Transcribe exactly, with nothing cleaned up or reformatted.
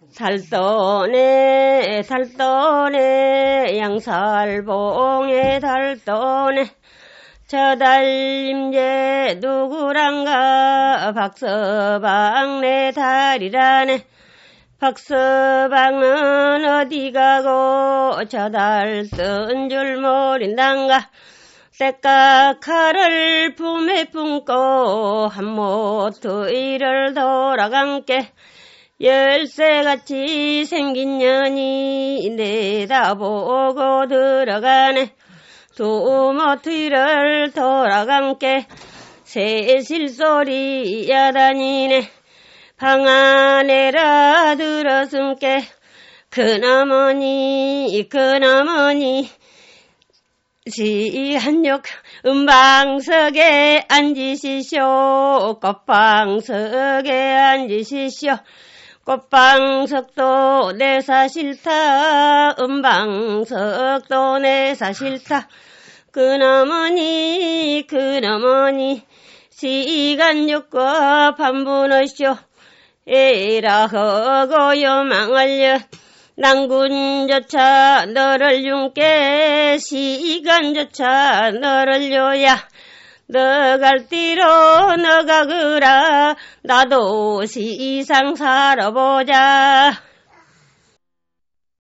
달떠네 달떠네 양살봉에 달떠네 저 달임제 누구란가 박서방 내 달이라네 박서방은 어디 가고 저 달 뜬 줄 모른단가 때까 칼을 품에 품고 한모트 일을 돌아간께 열쇠같이 생긴 년이 내다보고 들어가네 두모트 일을 돌아간께 새실소리 야다니네 방 안에라 들었음께 그나머니 그나머니 시한욕 음방석에 앉으시쇼 꽃방석에 앉으시쇼 꽃방석도 내사 싫다 음방석도 내사 싫다 그나머니 그나머니 시간욕과 반분하쇼 에라허고 요망을려 낭군조차 너를 윤께 시간조차 너를 요야 너 갈 뒤로 너가 그라 나도 시상 살아보자.